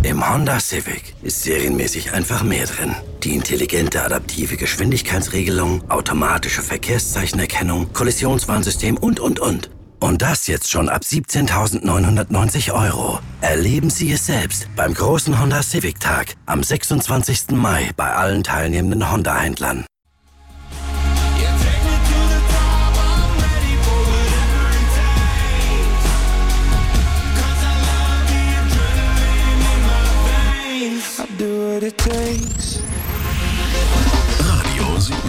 Im Honda Civic ist serienmäßig einfach mehr drin. Die intelligente adaptive Geschwindigkeitsregelung, automatische Verkehrszeichenerkennung, Kollisionswarnsystem und. Und das jetzt schon ab 17.990 €. Erleben Sie es selbst beim großen Honda Civic Tag am 26. Mai bei allen teilnehmenden Honda-Händlern. Radio 7.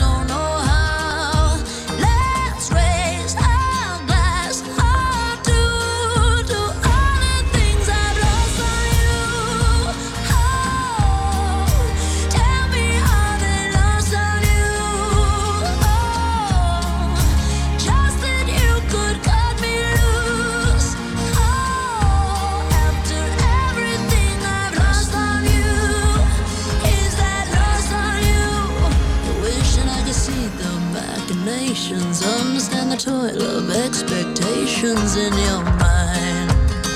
Let's raise our glass, heart to visions in your mind.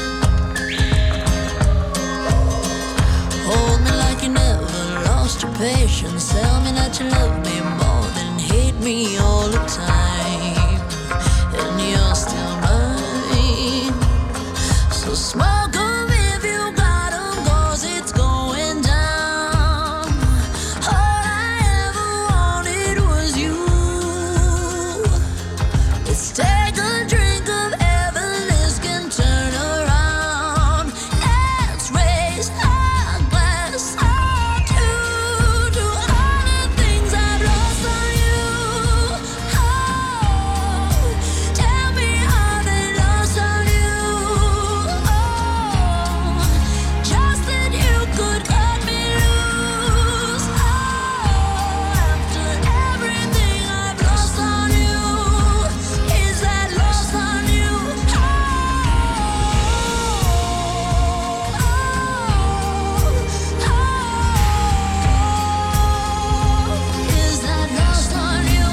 Hold me like you never lost your patience. Tell me that you love me more than hate me all the time. And you're still mine. So smoke 'em if you got 'em, 'cause it's going down. All I ever wanted was you. Let's take a drink of Everest and turn around. Let's raise our glass all to all the things I've lost on you. Oh, tell me how they lost on you. Oh, just that you could cut me loose. Oh, after everything I've lost on you, is that lost on you? Oh, is that lost on you?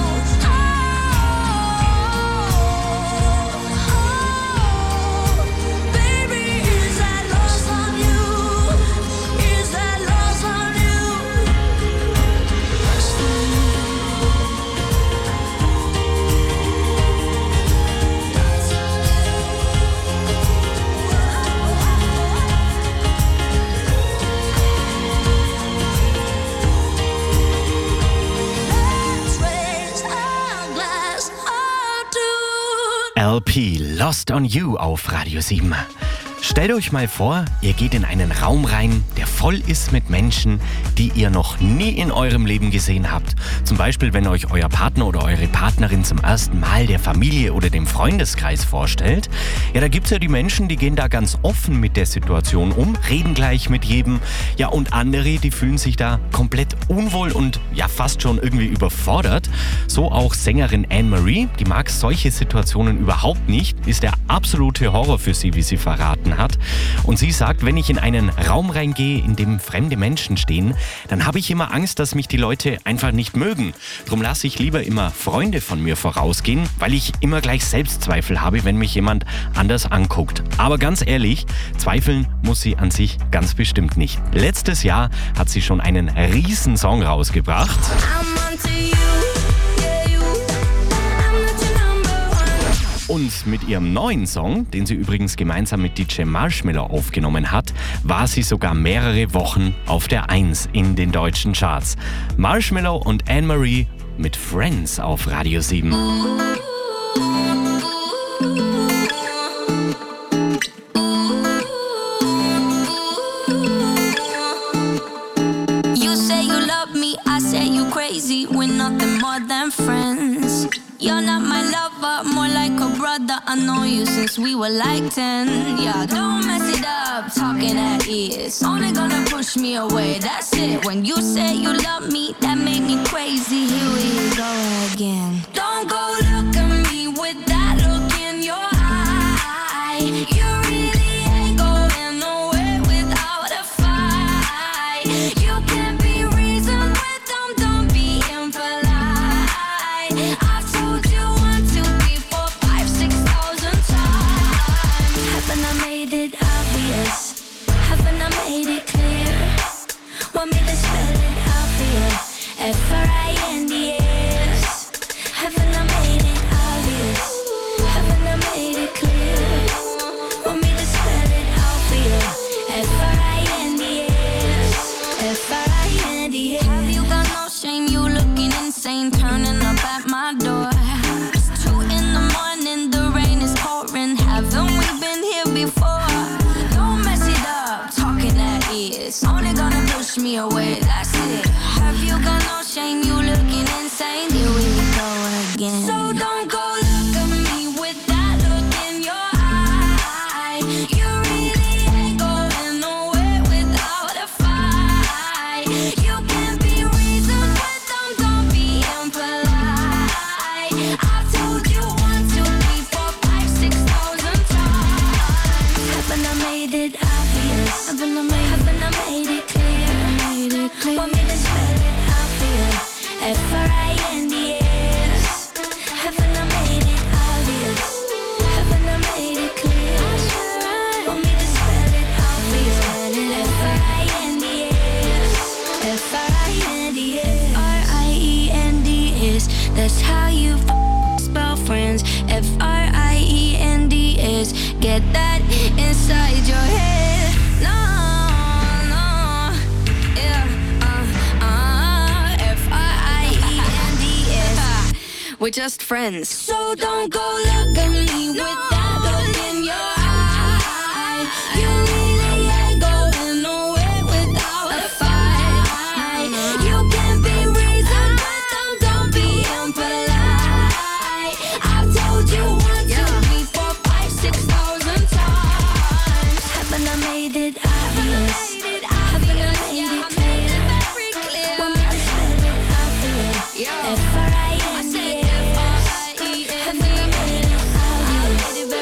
Baby, is that lost on you? Is that lost on you? Lost on Let's raise our glass all to LP Lost on You auf Radio 7. Stellt euch mal vor, ihr geht in einen Raum rein, der voll ist mit Menschen, die ihr noch nie in eurem Leben gesehen habt. Zum Beispiel, wenn euch euer Partner oder eure Partnerin zum ersten Mal der Familie oder dem Freundeskreis vorstellt. Ja, da gibt's ja die Menschen, die gehen da ganz offen mit der Situation um, reden gleich mit jedem. Ja, und andere, die fühlen sich da komplett unwohl und ja fast schon irgendwie überfordert. So auch Sängerin Anne-Marie, die mag solche Situationen überhaupt nicht, ist der absolute Horror für sie, wie sie verraten hat. Und sie sagt, wenn ich in einen Raum reingehe, in dem fremde Menschen stehen, dann habe ich immer Angst, dass mich die Leute einfach nicht mögen. Drum lasse ich lieber immer Freunde von mir vorausgehen, weil ich immer gleich Selbstzweifel habe, wenn mich jemand anders anguckt. Aber ganz ehrlich, zweifeln muss sie an sich ganz bestimmt nicht. Letztes Jahr hat sie schon einen riesen Song rausgebracht. Und mit ihrem neuen Song, den sie übrigens gemeinsam mit DJ Marshmello aufgenommen hat, war sie sogar mehrere Wochen auf der 1 in den deutschen Charts. Marshmello und Anne-Marie mit Friends auf Radio 7. You say you love me, I say you crazy. We're nothing more than friends. You're not my lover, more like a brother. I know you since we were like 10. Yeah, don't mess it up, talking at ears. Only gonna push me away, that's it. When you say you love me, that made me crazy. Here we go again. Don't go look at me with that look in your eye. You really ain't going nowhere without a fight. You can't be reasoned with them, don't be impolite. I've told you 1, 2, 3, 4, 5, 6,000 times. Haven't I made it obvious? Haven't I made it clear? Want me to spell it out for you? Friends. Haven't I made it obvious? Haven't I made it clear? Want me to spell it out for you? Friends. Have you got no shame? You looking insane, turning up at my door. It's 2 in the morning, the rain is pouring. Haven't we been here before? Don't mess it up, talking at ears. Only gonna push me away, that's it. Have you got no shame? You looking insane. Here we go again. So don't go look at me with that look in your eye. You really ain't going nowhere without a fight. You can't be reasoned with them, don't be impolite. I've told you 1, 2, 3, 4, 5, 6,000 times. Haven't I made it obvious? Haven't I made it clear? Want me to spell it out for you? That's how you spell friends. Friends. Get that inside your head. No, yeah. Friends. We're just friends. So don't go look at me with that look in your eye. You really ain't going nowhere without a fight. You can be reasoned, but don't be impolite. I've told you 1, 2, 3, 4, 5, 6,000 times. Haven't I made it obvious? Haven't I made it clear? Want me to spell it out for you? F-R-I-N-D-S. Haven't I made it obvious?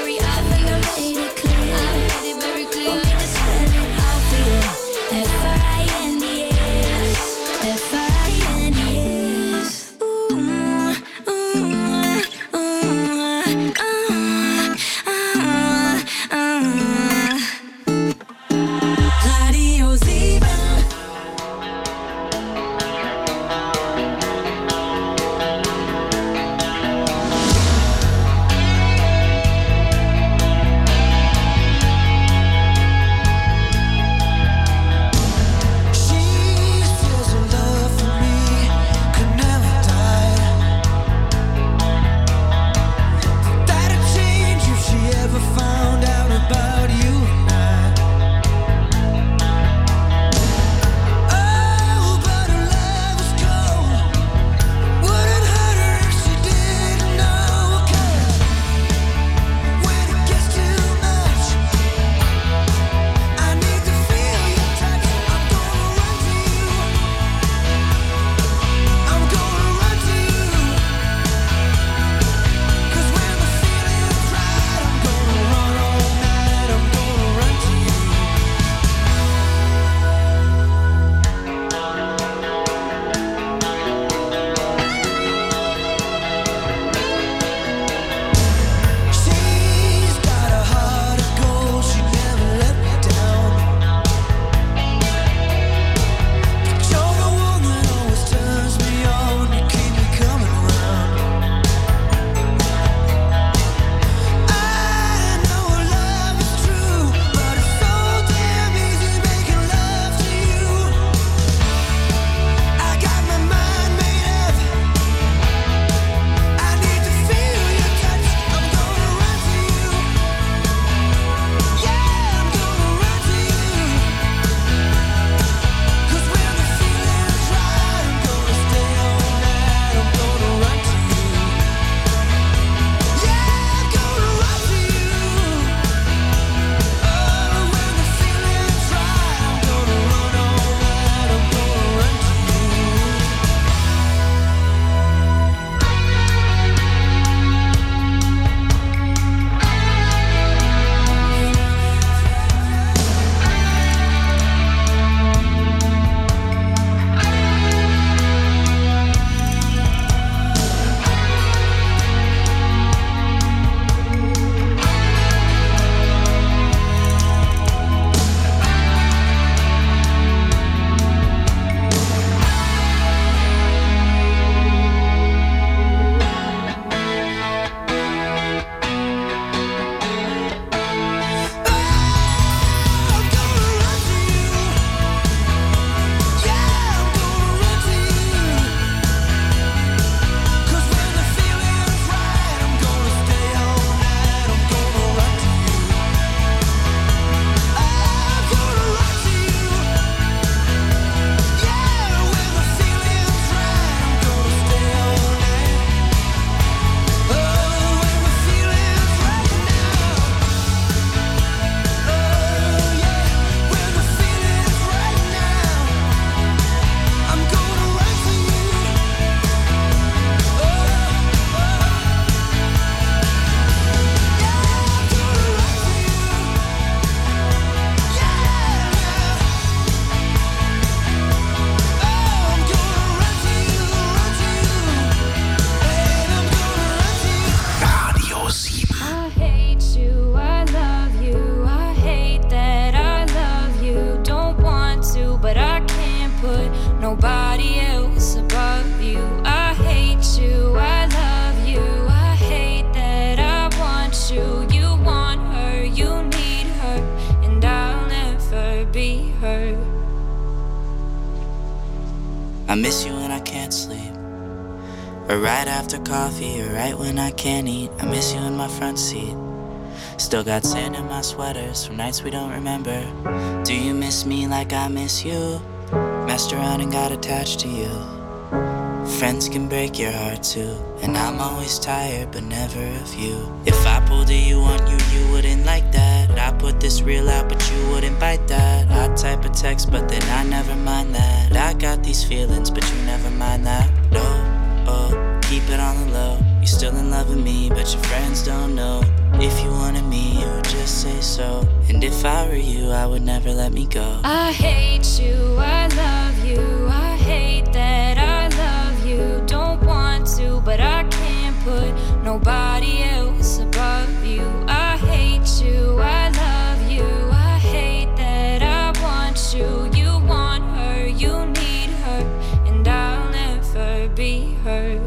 I miss you when I can't sleep, or right after coffee, or right when I can't eat. I miss you in my front seat. Still got sand in my sweaters from nights we don't remember. Do you miss me like I miss you? Messed around and got attached to you. Friends can break your heart too, and I'm always tired but never of you. If I pulled a you on you, you wouldn't like that. I put this reel out but you wouldn't bite that. I type a text but then I never mind that. I got these feelings but you never mind that. No, oh, keep it on the low. You're still in love with me but your friends don't know. If you wanted me, you would just say so. And if I were you, I would never let me go. I hate you, I love you. I hate that I love you. Don't want to, but I can't put nobody else above you. I hate you, I love you. I hate that I want you. You want her, you need her, and I'll never be her.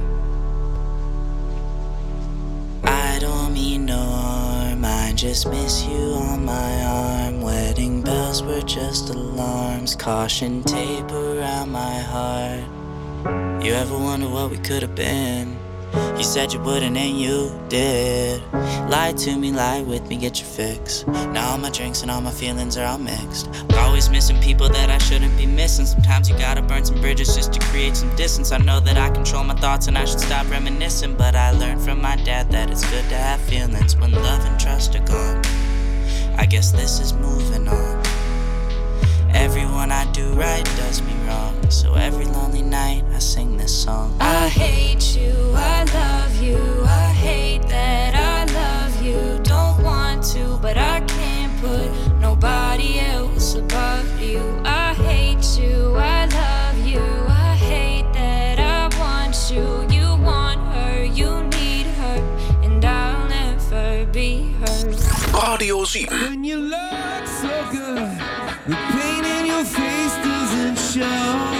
I don't mean no harm, I just miss you on my arm. Wedding bells were just alarms, caution tape around my heart. You ever wonder what we could have been? You said you wouldn't and you did. Lie to me, lie with me, get your fix. Now all my drinks and all my feelings are all mixed. Always missing people that I shouldn't be missing. Sometimes you gotta burn some bridges just to create some distance. I know that I control my thoughts and I should stop reminiscing, but I learned from my dad that it's good to have feelings when love and trust are gone. I guess this is moving on. Everyone I do right does me wrong, so every lonely night I sing this song. I hate you, I love you. I hate that I love you. Don't want to, but I can't put nobody else above you. I hate you, I love you. I hate that I want you. You want her, you need her, and I'll never be her. Radio 7. When you look so good, the pain in your face doesn't show.